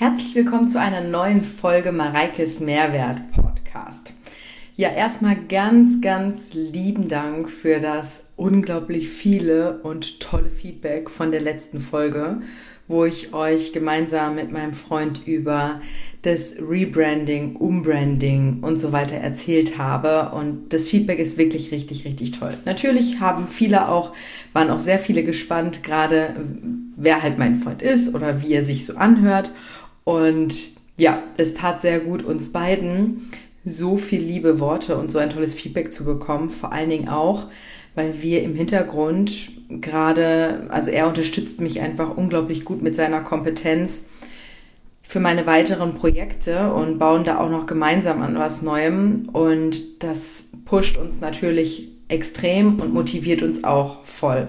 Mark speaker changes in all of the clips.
Speaker 1: Herzlich willkommen zu einer neuen Folge Mareikes Mehrwert Podcast. Ja, erstmal ganz lieben Dank für das unglaublich viele und tolle Feedback von der letzten Folge, wo ich euch gemeinsam mit meinem Freund über das Rebranding, Umbranding und so weiter erzählt habe. Und das Feedback ist wirklich richtig toll. Natürlich waren auch sehr viele gespannt, gerade wer halt mein Freund ist oder wie er sich so anhört. Und ja, es tat sehr gut, uns beiden so viel liebe Worte und so ein tolles Feedback zu bekommen. Vor allen Dingen auch, weil wir im Hintergrund also er unterstützt mich einfach unglaublich gut mit seiner Kompetenz für meine weiteren Projekte und bauen da auch noch gemeinsam an was Neuem. Und das pusht uns natürlich extrem und motiviert uns auch voll.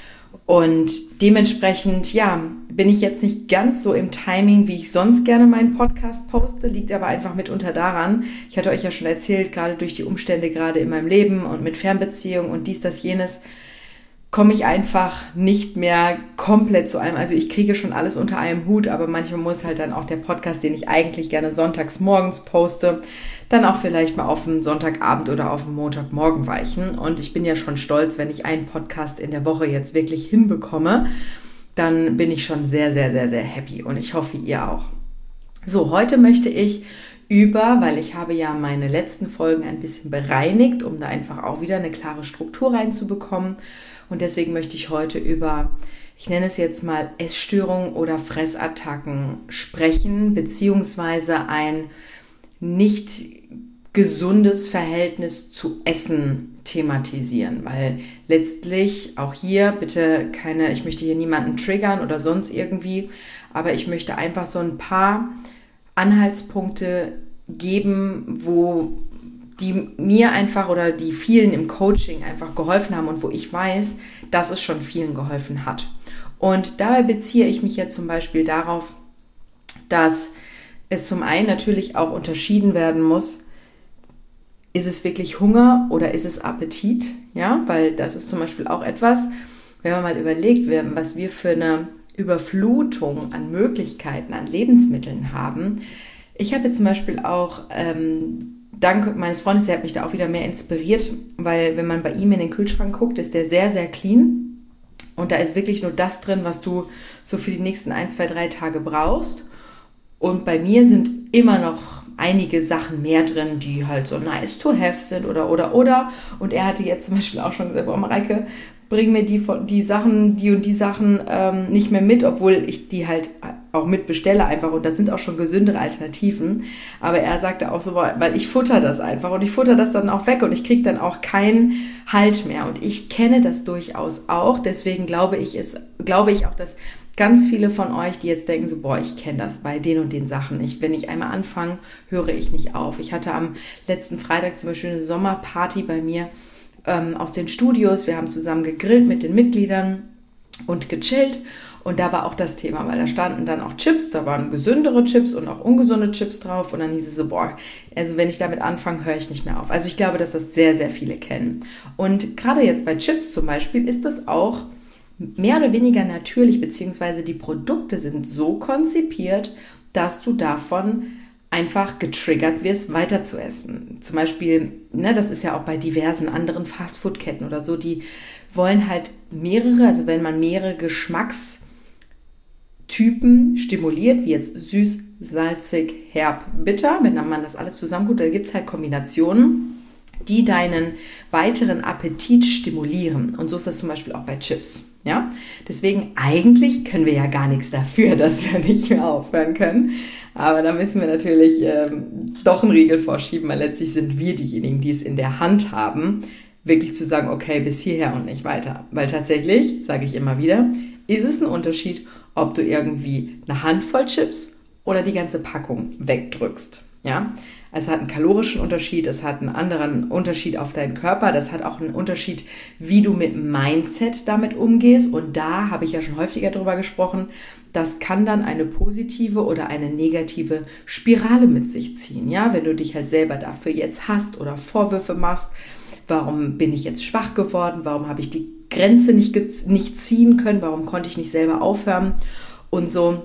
Speaker 1: Und dementsprechend, bin ich jetzt nicht ganz so im Timing, wie ich sonst gerne meinen Podcast poste, liegt aber einfach mitunter daran, ich hatte euch ja schon erzählt, gerade durch die Umstände gerade in meinem Leben und mit Fernbeziehung und dies, das, jenes, komme ich einfach nicht mehr komplett zu einem, also ich kriege schon alles unter einem Hut, aber manchmal muss halt dann auch der Podcast, den ich eigentlich gerne sonntags morgens poste, dann auch vielleicht mal auf den Sonntagabend oder auf den Montagmorgen weichen. Und ich bin ja schon stolz, wenn ich einen Podcast in der Woche jetzt wirklich hinbekomme, dann bin ich schon sehr happy und ich hoffe, ihr auch. So, heute möchte ich weil ich habe ja meine letzten Folgen ein bisschen bereinigt, um da einfach auch wieder eine klare Struktur reinzubekommen. Und deswegen möchte ich heute ich nenne es jetzt mal Essstörungen oder Fressattacken sprechen, beziehungsweise ein nicht gesundes Verhältnis zu Essen thematisieren, weil letztlich auch hier bitte ich möchte hier niemanden triggern oder sonst irgendwie, aber ich möchte einfach so ein paar Anhaltspunkte geben, wo die mir einfach oder die vielen im Coaching einfach geholfen haben und wo ich weiß, dass es schon vielen geholfen hat. Und dabei beziehe ich mich jetzt zum Beispiel darauf, dass es zum einen natürlich auch unterschieden werden muss, ist es wirklich Hunger oder ist es Appetit? Ja, weil das ist zum Beispiel auch etwas, wenn man mal überlegt, was wir für eine Überflutung an Möglichkeiten, an Lebensmitteln haben. Ich habe jetzt zum Beispiel auch, dank meines Freundes, der hat mich da auch wieder mehr inspiriert, weil wenn man bei ihm in den Kühlschrank guckt, ist der sehr clean und da ist wirklich nur das drin, was du so für die nächsten 1, 2, 3 Tage brauchst. Und bei mir sind immer noch einige Sachen mehr drin, die halt so nice to have sind oder. Und er hatte jetzt zum Beispiel auch schon gesagt, Mareike, bring mir die und die Sachen nicht mehr mit, obwohl ich die halt auch mitbestelle einfach. Und das sind auch schon gesündere Alternativen. Aber er sagte auch so, weil ich futter das einfach und ich futter das dann auch weg und ich kriege dann auch keinen Halt mehr. Und ich kenne das durchaus auch. Deswegen glaube ich auch, dass ganz viele von euch, die jetzt denken so, ich kenne das bei den und den Sachen. Wenn ich einmal anfange, höre ich nicht auf. Ich hatte am letzten Freitag zum Beispiel eine Sommerparty bei mir aus den Studios. Wir haben zusammen gegrillt mit den Mitgliedern und gechillt. Und da war auch das Thema, weil da standen dann auch Chips, da waren gesündere Chips und auch ungesunde Chips drauf. Und dann hieß es so, also wenn ich damit anfange, höre ich nicht mehr auf. Also ich glaube, dass das sehr viele kennen. Und gerade jetzt bei Chips zum Beispiel ist das auch mehr oder weniger natürlich, beziehungsweise die Produkte sind so konzipiert, dass du davon einfach getriggert wirst, weiter zu essen. Zum Beispiel, das ist ja auch bei diversen anderen Fastfood-Ketten oder so, die wollen halt also wenn man mehrere Geschmackstypen stimuliert, wie jetzt süß, salzig, herb, bitter, wenn man das alles zusammenguckt, da gibt es halt Kombinationen, die deinen weiteren Appetit stimulieren. Und so ist das zum Beispiel auch bei Chips. Ja? Deswegen eigentlich können wir ja gar nichts dafür, dass wir nicht mehr aufhören können. Aber da müssen wir natürlich doch einen Riegel vorschieben, weil letztlich sind wir diejenigen, die es in der Hand haben, wirklich zu sagen, okay, bis hierher und nicht weiter. Weil tatsächlich, sage ich immer wieder, ist es ein Unterschied, ob du irgendwie eine Handvoll Chips oder die ganze Packung wegdrückst. Ja? Es hat einen kalorischen Unterschied, es hat einen anderen Unterschied auf deinen Körper, das hat auch einen Unterschied, wie du mit Mindset damit umgehst. Und da habe ich ja schon häufiger drüber gesprochen, das kann dann eine positive oder eine negative Spirale mit sich ziehen. Ja? Wenn du dich halt selber dafür jetzt hasst oder Vorwürfe machst, warum bin ich jetzt schwach geworden, warum habe ich die Grenze nicht ziehen können, warum konnte ich nicht selber aufhören und so.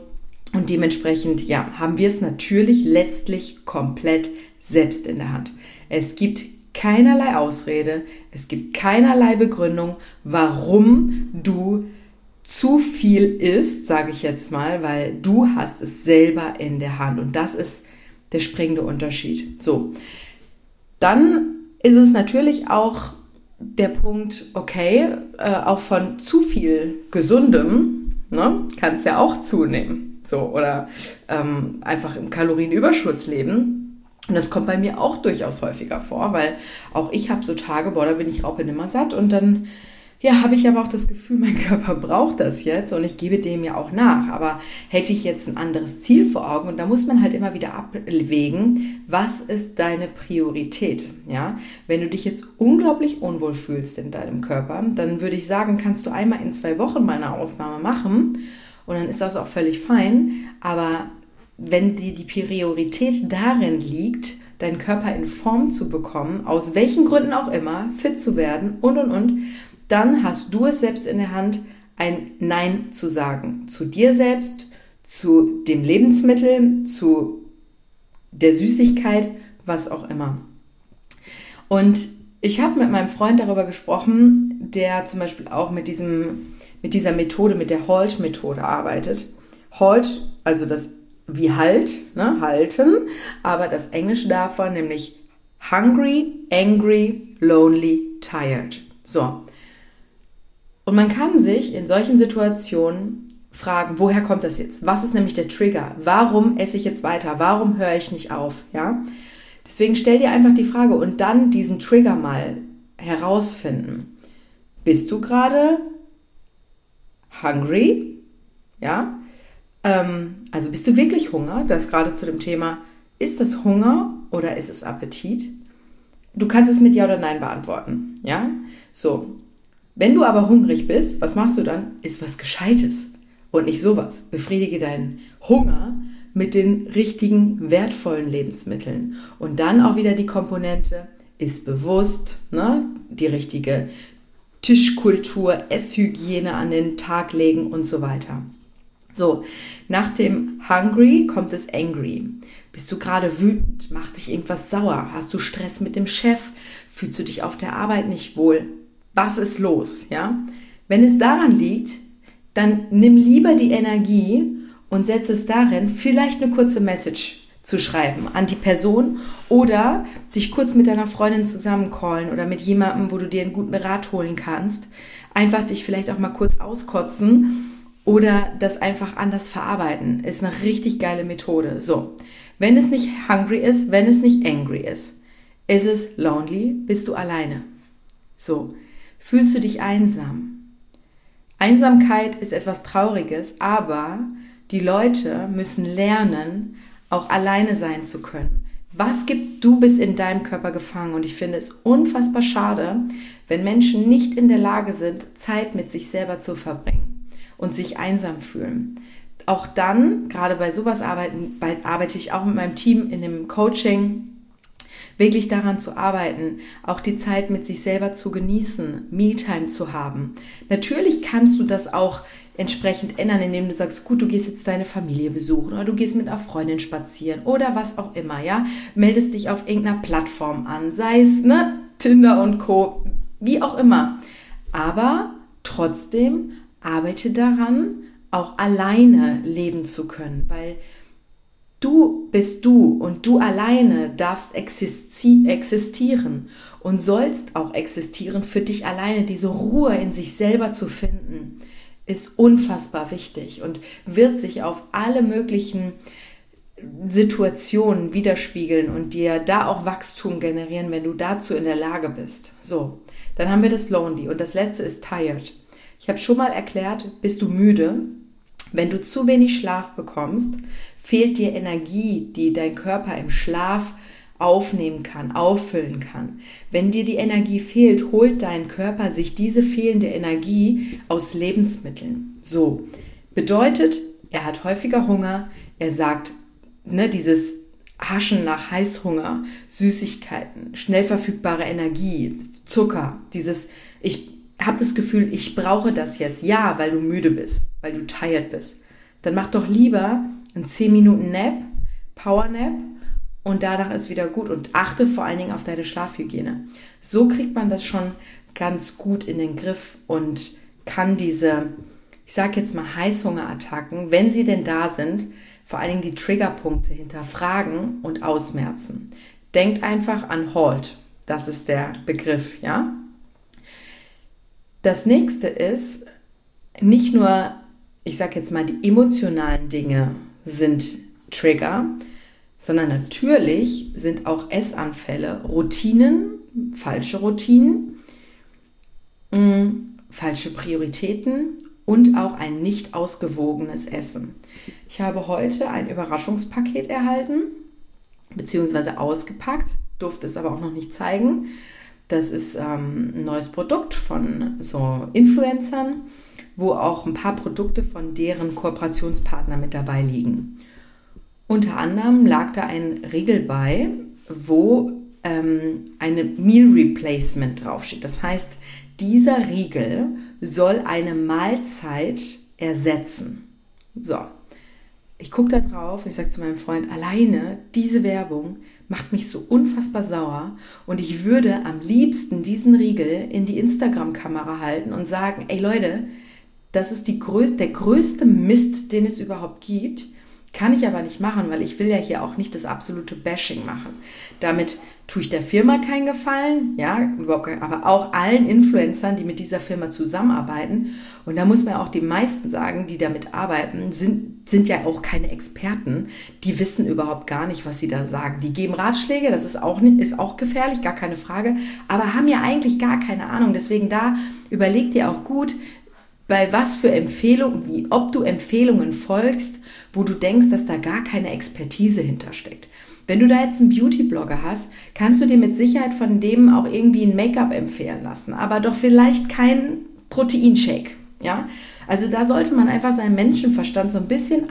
Speaker 1: Und dementsprechend, ja, haben wir es natürlich letztlich komplett selbst in der Hand. Es gibt keinerlei Ausrede, es gibt keinerlei Begründung, warum du zu viel isst, sage ich jetzt mal, weil du hast es selber in der Hand und das ist der springende Unterschied. So, dann ist es natürlich auch der Punkt, okay, auch von zu viel Gesundem, ne, kann es ja auch zunehmen, so, oder einfach im Kalorienüberschuss leben. Und das kommt bei mir auch durchaus häufiger vor, weil auch ich habe so Tage, da bin ich raupe nimmer satt und dann habe ich aber auch das Gefühl, mein Körper braucht das jetzt und ich gebe dem ja auch nach. Aber hätte ich jetzt ein anderes Ziel vor Augen und da muss man halt immer wieder abwägen, was ist deine Priorität? Ja? Wenn du dich jetzt unglaublich unwohl fühlst in deinem Körper, dann würde ich sagen, kannst du einmal in 2 Wochen mal eine Ausnahme machen und dann ist das auch völlig fein. Aber wenn die Priorität darin liegt, deinen Körper in Form zu bekommen, aus welchen Gründen auch immer, fit zu werden und, dann hast du es selbst in der Hand, ein Nein zu sagen. Zu dir selbst, zu dem Lebensmittel, zu der Süßigkeit, was auch immer. Und ich habe mit meinem Freund darüber gesprochen, der zum Beispiel auch mit dieser Methode, mit der HALT-Methode arbeitet. HALT, also das wie Halt, ne, halten, aber das Englische davon, nämlich hungry, angry, lonely, tired. So. Und man kann sich in solchen Situationen fragen, woher kommt das jetzt? Was ist nämlich der Trigger? Warum esse ich jetzt weiter? Warum höre ich nicht auf? Ja? Deswegen stell dir einfach die Frage und dann diesen Trigger mal herausfinden. Bist du gerade hungry? Ja? Also bist du wirklich Hunger? Das gerade zu dem Thema, ist das Hunger oder ist es Appetit? Du kannst es mit Ja oder Nein beantworten. Ja? So. Wenn du aber hungrig bist, was machst du dann? Iss was Gescheites und nicht sowas. Befriedige deinen Hunger mit den richtigen, wertvollen Lebensmitteln. Und dann auch wieder die Komponente, iss bewusst, ne? Die richtige Tischkultur, Esshygiene an den Tag legen und so weiter. So, nach dem Hungry kommt das Angry. Bist du gerade wütend? Macht dich irgendwas sauer? Hast du Stress mit dem Chef? Fühlst du dich auf der Arbeit nicht wohl? Was ist los? Ja? Wenn es daran liegt, dann nimm lieber die Energie und setze es darin, vielleicht eine kurze Message zu schreiben an die Person oder dich kurz mit deiner Freundin zusammencallen oder mit jemandem, wo du dir einen guten Rat holen kannst. Einfach dich vielleicht auch mal kurz auskotzen oder das einfach anders verarbeiten. Ist eine richtig geile Methode. So, wenn es nicht hungry ist, wenn es nicht angry ist es lonely, bist du alleine. So, fühlst du dich einsam? Einsamkeit ist etwas Trauriges, aber die Leute müssen lernen, auch alleine sein zu können. Du bist in deinem Körper gefangen und ich finde es unfassbar schade, wenn Menschen nicht in der Lage sind, Zeit mit sich selber zu verbringen und sich einsam fühlen. Auch dann, gerade bei sowas arbeite ich auch mit meinem Team in dem Coaching, wirklich daran zu arbeiten, auch die Zeit mit sich selber zu genießen, Me-Time zu haben. Natürlich kannst du das auch entsprechend ändern, indem du sagst, gut, du gehst jetzt deine Familie besuchen oder du gehst mit einer Freundin spazieren oder was auch immer, ja. Meldest dich auf irgendeiner Plattform an, sei es Tinder und Co., wie auch immer. Aber trotzdem arbeite daran, auch alleine leben zu können, weil du bist du und du alleine darfst existieren und sollst auch existieren. Für dich alleine diese Ruhe in sich selber zu finden, ist unfassbar wichtig und wird sich auf alle möglichen Situationen widerspiegeln und dir da auch Wachstum generieren, wenn du dazu in der Lage bist. So, dann haben wir das Lonely und das letzte ist Tired. Ich habe schon mal erklärt, bist du müde? Wenn du zu wenig Schlaf bekommst, fehlt dir Energie, die dein Körper im Schlaf aufnehmen kann, auffüllen kann. Wenn dir die Energie fehlt, holt dein Körper sich diese fehlende Energie aus Lebensmitteln. So, bedeutet, er hat häufiger Hunger, er sagt, dieses Haschen nach Heißhunger, Süßigkeiten, schnell verfügbare Energie, Zucker, ich habe das Gefühl, ich brauche das jetzt. Ja, weil du müde bist, weil du tired bist. Dann mach doch lieber ein 10 Minuten Nap, Power Nap und danach ist wieder gut und achte vor allen Dingen auf deine Schlafhygiene. So kriegt man das schon ganz gut in den Griff und kann diese, ich sage jetzt mal Heißhungerattacken, wenn sie denn da sind, vor allen Dingen die Triggerpunkte hinterfragen und ausmerzen. Denkt einfach an HALT, das ist der Begriff, ja. Das nächste ist, nicht nur, ich sage jetzt mal, die emotionalen Dinge sind Trigger, sondern natürlich sind auch Essanfälle, Routinen, falsche Routinen, falsche Prioritäten und auch ein nicht ausgewogenes Essen. Ich habe heute ein Überraschungspaket erhalten, beziehungsweise ausgepackt, durfte es aber auch noch nicht zeigen. Das ist ein neues Produkt von so Influencern, wo auch ein paar Produkte von deren Kooperationspartner mit dabei liegen. Unter anderem lag da ein Riegel bei, wo eine Meal Replacement draufsteht. Das heißt, dieser Riegel soll eine Mahlzeit ersetzen. So, ich gucke da drauf und ich sage zu meinem Freund, alleine diese Werbung macht mich so unfassbar sauer und ich würde am liebsten diesen Riegel in die Instagram-Kamera halten und sagen, ey Leute, das ist der größte Mist, den es überhaupt gibt. Kann ich aber nicht machen, weil ich will ja hier auch nicht das absolute Bashing machen. Damit tue ich der Firma keinen Gefallen, ja, aber auch allen Influencern, die mit dieser Firma zusammenarbeiten. Und da muss man auch die meisten sagen, die damit arbeiten, sind ja auch keine Experten. Die wissen überhaupt gar nicht, was sie da sagen. Die geben Ratschläge, das ist auch gefährlich, gar keine Frage, aber haben ja eigentlich gar keine Ahnung. Deswegen da überleg dir auch gut, bei was für Empfehlungen, ob du Empfehlungen folgst, wo du denkst, dass da gar keine Expertise hintersteckt. Wenn du da jetzt einen Beauty-Blogger hast, kannst du dir mit Sicherheit von dem auch irgendwie ein Make-up empfehlen lassen, aber doch vielleicht kein Proteinshake. Ja? Also da sollte man einfach seinen Menschenverstand so ein bisschen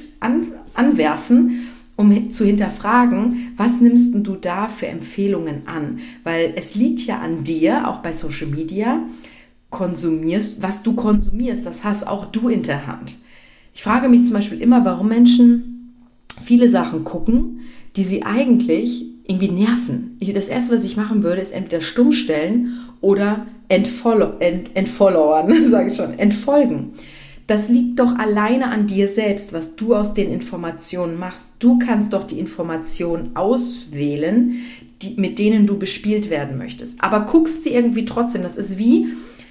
Speaker 1: anwerfen, um zu hinterfragen, was nimmst du da für Empfehlungen an? Weil es liegt ja an dir, auch bei Social Media, was du konsumierst, das hast auch du in der Hand. Ich frage mich zum Beispiel immer, warum Menschen viele Sachen gucken, die sie eigentlich irgendwie nerven. Das Erste, was ich machen würde, ist entweder stumm stellen oder entfollowern, sage ich schon, entfolgen. Das liegt doch alleine an dir selbst, was du aus den Informationen machst. Du kannst doch die Informationen auswählen, mit denen du bespielt werden möchtest. Aber guckst sie irgendwie trotzdem. Das ist wie,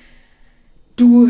Speaker 1: du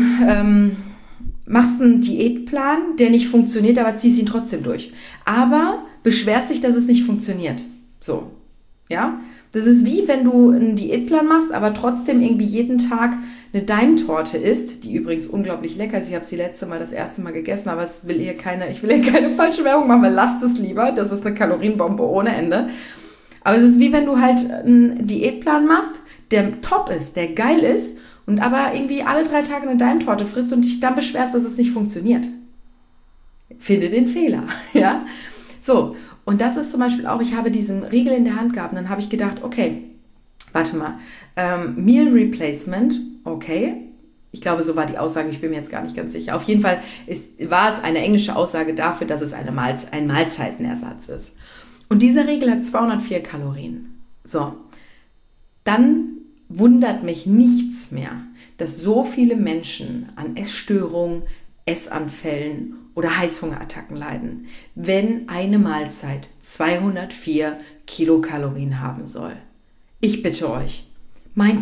Speaker 1: machst einen Diätplan, der nicht funktioniert, aber ziehst ihn trotzdem durch. Aber beschwerst dich, dass es nicht funktioniert. So, ja? Das ist wie, wenn du einen Diätplan machst, aber trotzdem irgendwie jeden Tag eine Daimtorte isst, die übrigens unglaublich lecker ist. Ich habe sie das erste Mal gegessen, aber ich will hier keine falsche Werbung machen, weil lasst es lieber. Das ist eine Kalorienbombe ohne Ende. Aber es ist wie, wenn du halt einen Diätplan machst, der top ist, der geil ist, und aber irgendwie alle 3 Tage eine Daimtorte frisst und dich dann beschwerst, dass es nicht funktioniert. Finde den Fehler, ja? So, und das ist zum Beispiel auch, ich habe diesen Riegel in der Hand gehabt und dann habe ich gedacht, okay, warte mal, Meal Replacement, okay, ich glaube, so war die Aussage, ich bin mir jetzt gar nicht ganz sicher. Auf jeden Fall war es eine englische Aussage dafür, dass es ein Mahlzeitenersatz ist. Und dieser Riegel hat 204 Kalorien. So, dann wundert mich nichts mehr, dass so viele Menschen an Essstörungen, Essanfällen oder Heißhungerattacken leiden, wenn eine Mahlzeit 204 Kilokalorien haben soll. Ich bitte euch, meine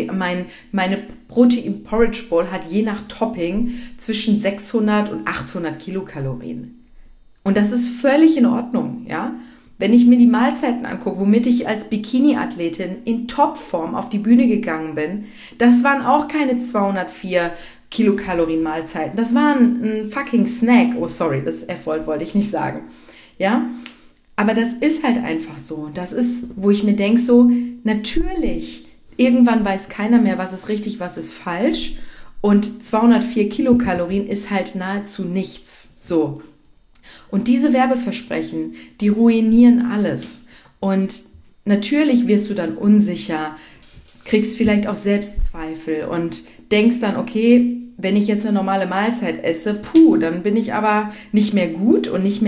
Speaker 1: Protein Porridge Bowl hat je nach Topping zwischen 600 und 800 Kilokalorien. Und das ist völlig in Ordnung, ja? Wenn ich mir die Mahlzeiten angucke, womit ich als Bikini-Athletin in Topform auf die Bühne gegangen bin, das waren auch keine 204 Kilokalorien Mahlzeiten. Das war ein fucking Snack. Oh, sorry, das F-Wort wollte ich nicht sagen. Ja, aber das ist halt einfach so. Das ist, wo ich mir denke so, natürlich, irgendwann weiß keiner mehr, was ist richtig, was ist falsch. Und 204 Kilokalorien ist halt nahezu nichts. So. Und diese Werbeversprechen, die ruinieren alles. Und natürlich wirst du dann unsicher, kriegst vielleicht auch Selbstzweifel und denkst dann, okay, wenn ich jetzt eine normale Mahlzeit esse, dann bin ich aber nicht mehr gut und nicht mehr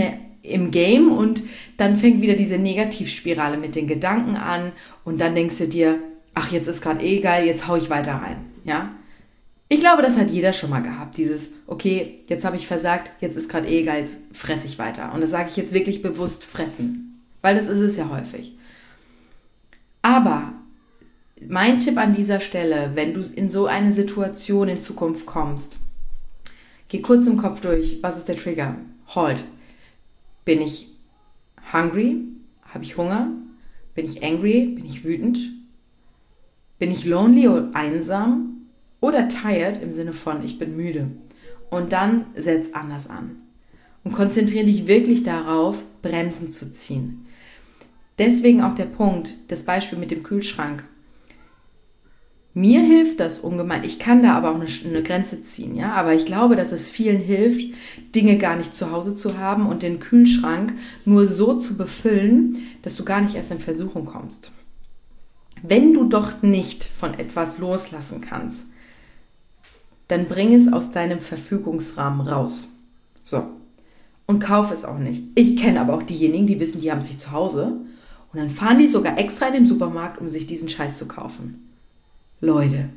Speaker 1: im Game und dann fängt wieder diese Negativspirale mit den Gedanken an und dann denkst du dir, ach, jetzt ist gerade geil, jetzt hau ich weiter rein, ja. Ich glaube, das hat jeder schon mal gehabt, dieses, okay, jetzt habe ich versagt, jetzt ist gerade geil, jetzt fresse ich weiter. Und das sage ich jetzt wirklich bewusst fressen, weil das ist es ja häufig. Aber mein Tipp an dieser Stelle, wenn du in so eine Situation in Zukunft kommst, geh kurz im Kopf durch, was ist der Trigger? Halt. Bin ich hungry? Habe ich Hunger? Bin ich angry? Bin ich wütend? Bin ich lonely oder einsam? Oder tired im Sinne von, ich bin müde. Und dann setz anders an. Und konzentriere dich wirklich darauf, Bremsen zu ziehen. Deswegen auch der Punkt, das Beispiel mit dem Kühlschrank. Mir hilft das ungemein. Ich kann da aber auch eine Grenze ziehen, ja. Aber ich glaube, dass es vielen hilft, Dinge gar nicht zu Hause zu haben und den Kühlschrank nur so zu befüllen, dass du gar nicht erst in Versuchung kommst. Wenn du doch nicht von etwas loslassen kannst, dann bring es aus deinem Verfügungsrahmen raus. So. Und kauf es auch nicht. Ich kenne aber auch diejenigen, die wissen, die haben sich zu Hause und dann fahren die sogar extra in den Supermarkt, um sich diesen Scheiß zu kaufen. Leute,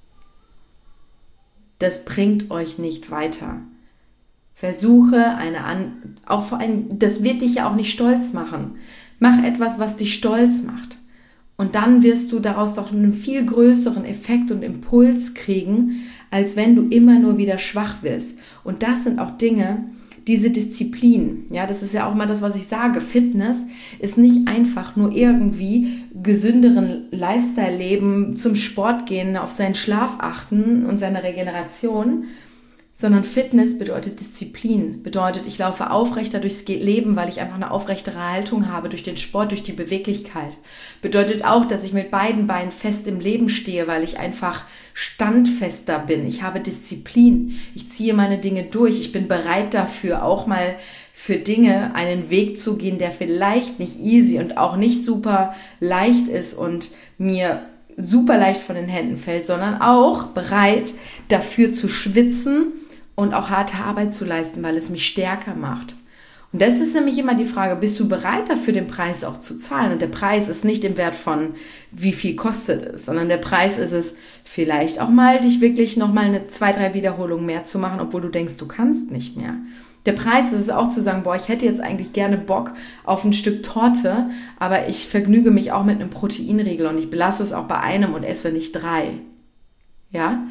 Speaker 1: das bringt euch nicht weiter. Versuche auch vor allem, das wird dich ja auch nicht stolz machen. Mach etwas, was dich stolz macht. Und dann wirst du daraus doch einen viel größeren Effekt und Impuls kriegen, als wenn du immer nur wieder schwach wirst. Und das sind auch Dinge, diese Disziplin, ja, das ist ja auch mal das, was ich sage, Fitness ist nicht einfach nur irgendwie gesünderen Lifestyle leben, zum Sport gehen, auf seinen Schlaf achten und seine Regeneration, sondern Fitness bedeutet Disziplin, bedeutet, ich laufe aufrechter durchs Leben, weil ich einfach eine aufrechtere Haltung habe durch den Sport, durch die Beweglichkeit. Bedeutet auch, dass ich mit beiden Beinen fest im Leben stehe, weil ich einfach standfester bin. Ich habe Disziplin, ich ziehe meine Dinge durch, ich bin bereit dafür, auch mal für Dinge einen Weg zu gehen, der vielleicht nicht easy und auch nicht super leicht ist und mir super leicht von den Händen fällt, sondern auch bereit dafür zu schwitzen und auch harte Arbeit zu leisten, weil es mich stärker macht. Und das ist nämlich immer die Frage, bist du bereit dafür, den Preis auch zu zahlen? Und der Preis ist nicht im Wert von, wie viel kostet es, sondern der Preis ist es, vielleicht auch mal dich wirklich nochmal 2-3 Wiederholungen mehr zu machen, obwohl du denkst, du kannst nicht mehr. Der Preis ist es auch zu sagen, boah, ich hätte jetzt eigentlich gerne Bock auf ein Stück Torte, aber ich vergnüge mich auch mit einem Proteinriegel und ich belasse es auch bei einem und esse nicht 3. Ja?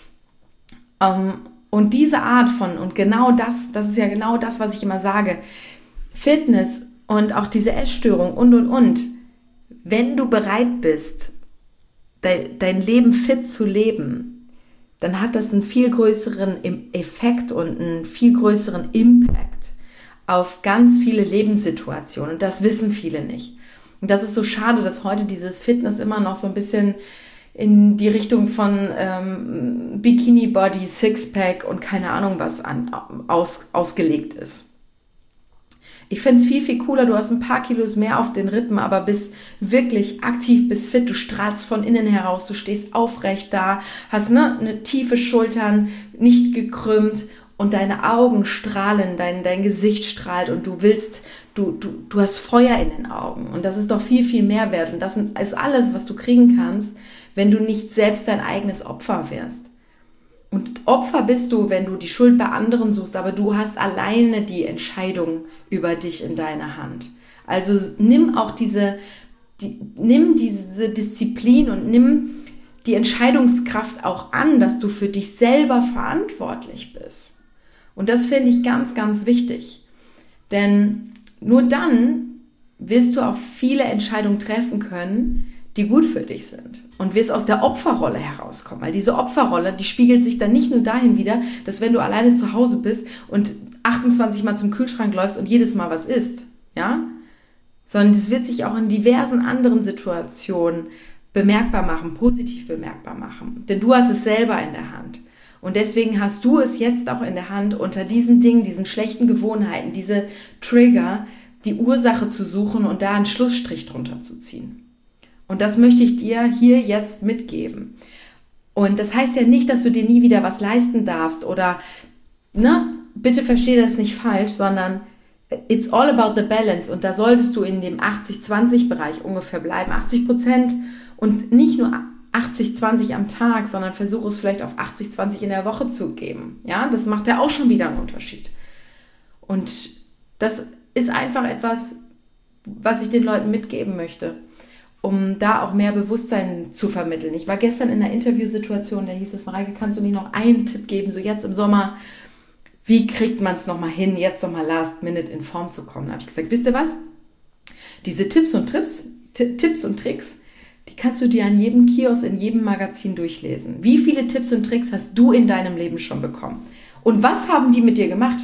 Speaker 1: Und diese Art von, und genau das ist ja genau das, was ich immer sage, Fitness und auch diese Essstörung und, wenn du bereit bist, dein Leben fit zu leben, dann hat das einen viel größeren Effekt und einen viel größeren Impact auf ganz viele Lebenssituationen. Und das wissen viele nicht. Und das ist so schade, dass heute dieses Fitness immer noch so ein bisschen in die Richtung von Bikini-Body, Sixpack und keine Ahnung was ausgelegt ist. Ich fände es viel, viel cooler, du hast ein paar Kilos mehr auf den Rippen, aber bist wirklich aktiv, bist fit, du strahlst von innen heraus, du stehst aufrecht da, hast eine tiefe Schultern, nicht gekrümmt und deine Augen strahlen, dein Gesicht strahlt und du hast Feuer in den Augen und das ist doch viel, viel mehr wert und das ist alles, was du kriegen kannst, wenn du nicht selbst dein eigenes Opfer wirst. Und Opfer bist du, wenn du die Schuld bei anderen suchst, aber du hast alleine die Entscheidung über dich in deiner Hand. Also nimm diese Disziplin und nimm die Entscheidungskraft auch an, dass du für dich selber verantwortlich bist. Und das finde ich ganz, ganz wichtig. Denn nur dann wirst du auch viele Entscheidungen treffen können, die gut für dich sind und wirst aus der Opferrolle herauskommen, weil diese Opferrolle, die spiegelt sich dann nicht nur dahin wider, dass wenn du alleine zu Hause bist und 28 Mal zum Kühlschrank läufst und jedes Mal was isst, ja, sondern das wird sich auch in diversen anderen Situationen bemerkbar machen, positiv bemerkbar machen, denn du hast es selber in der Hand und deswegen hast du es jetzt auch in der Hand, unter diesen Dingen, diesen schlechten Gewohnheiten, diese Trigger, die Ursache zu suchen und da einen Schlussstrich drunter zu ziehen. Und das möchte ich dir hier jetzt mitgeben. Und das heißt ja nicht, dass du dir nie wieder was leisten darfst oder, bitte verstehe das nicht falsch, sondern it's all about the balance und da solltest du in dem 80-20-Bereich ungefähr bleiben. 80% und nicht nur 80-20 am Tag, sondern versuche es vielleicht auf 80-20 in der Woche zu geben. Ja, das macht ja auch schon wieder einen Unterschied. Und das ist einfach etwas, was ich den Leuten mitgeben möchte, um da auch mehr Bewusstsein zu vermitteln. Ich war gestern in einer Interviewsituation, da hieß es, Mareike, kannst du nicht noch einen Tipp geben, so jetzt im Sommer, wie kriegt man es nochmal hin, jetzt nochmal last minute in Form zu kommen? Da habe ich gesagt, wisst ihr was? Diese Tipps und Tricks, die kannst du dir an jedem Kiosk, in jedem Magazin durchlesen. Wie viele Tipps und Tricks hast du in deinem Leben schon bekommen? Und was haben die mit dir gemacht?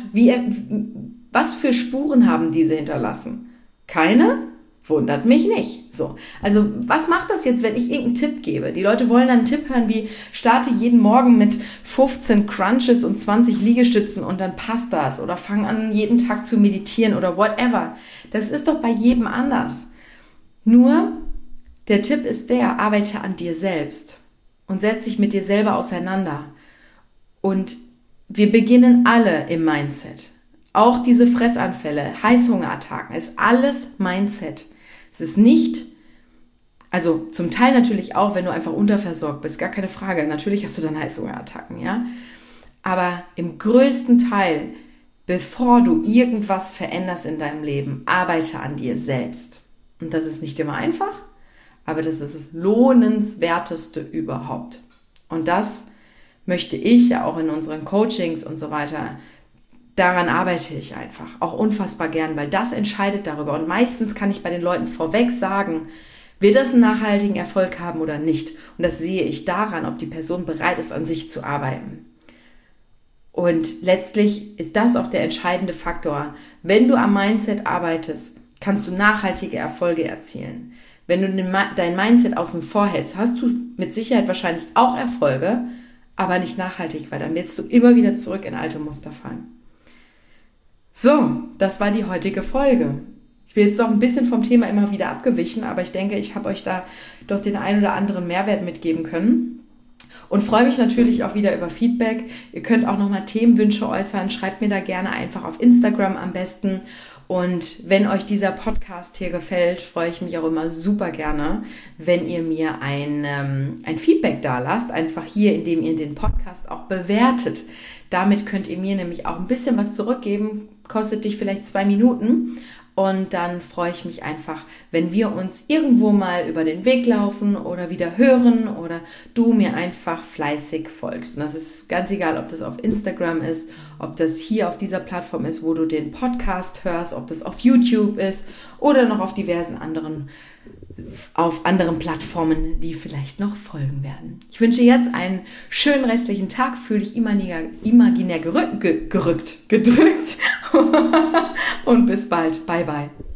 Speaker 1: Was für Spuren haben diese hinterlassen? Keine? Wundert mich nicht. So. Also, was macht das jetzt, wenn ich irgendeinen Tipp gebe? Die Leute wollen dann einen Tipp hören wie, starte jeden Morgen mit 15 Crunches und 20 Liegestützen und dann passt das. Oder fang an, jeden Tag zu meditieren oder whatever. Das ist doch bei jedem anders. Nur, der Tipp ist arbeite an dir selbst und setz dich mit dir selber auseinander. Und wir beginnen alle im Mindset. Auch diese Fressanfälle, Heißhungerattacken, ist alles Mindset. Es ist nicht, also zum Teil natürlich auch, wenn du einfach unterversorgt bist, gar keine Frage. Natürlich hast du dann Heißhungerattacken, ja. Aber im größten Teil, bevor du irgendwas veränderst in deinem Leben, arbeite an dir selbst. Und das ist nicht immer einfach, aber das ist das Lohnenswerteste überhaupt. Und das möchte ich ja auch in unseren Coachings und so weiter. Daran arbeite ich einfach, auch unfassbar gern, weil das entscheidet darüber. Und meistens kann ich bei den Leuten vorweg sagen, wird das einen nachhaltigen Erfolg haben oder nicht. Und das sehe ich daran, ob die Person bereit ist, an sich zu arbeiten. Und letztlich ist das auch der entscheidende Faktor. Wenn du am Mindset arbeitest, kannst du nachhaltige Erfolge erzielen. Wenn du dein Mindset außen vor hältst, hast du mit Sicherheit wahrscheinlich auch Erfolge, aber nicht nachhaltig, weil dann wirst du immer wieder zurück in alte Muster fallen. So, das war die heutige Folge. Ich bin jetzt noch ein bisschen vom Thema immer wieder abgewichen, aber ich denke, ich habe euch da doch den ein oder anderen Mehrwert mitgeben können. Und freue mich natürlich auch wieder über Feedback. Ihr könnt auch nochmal Themenwünsche äußern. Schreibt mir da gerne einfach auf Instagram am besten. Und wenn euch dieser Podcast hier gefällt, freue ich mich auch immer super gerne, wenn ihr mir ein Feedback da lasst. Einfach hier, indem ihr den Podcast auch bewertet. Damit könnt ihr mir nämlich auch ein bisschen was zurückgeben. Kostet dich vielleicht 2 Minuten. Und dann freue ich mich einfach, wenn wir uns irgendwo mal über den Weg laufen oder wieder hören oder du mir einfach fleißig folgst. Und das ist ganz egal, ob das auf Instagram ist, ob das hier auf dieser Plattform ist, wo du den Podcast hörst, ob das auf YouTube ist oder noch auf diversen anderen Plattformen, die vielleicht noch folgen werden. Ich wünsche jetzt einen schönen restlichen Tag, fühle dich imaginär gedrückt und bis bald. Bye, bye.